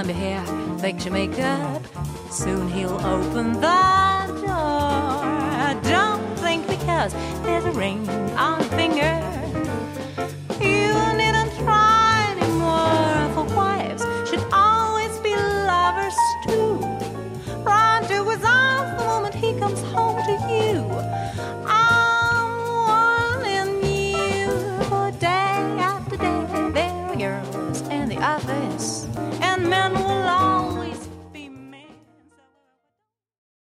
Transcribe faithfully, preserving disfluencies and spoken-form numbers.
to hear picture makeup. Soon he'll open the door. Don't think because there's a ring on the finger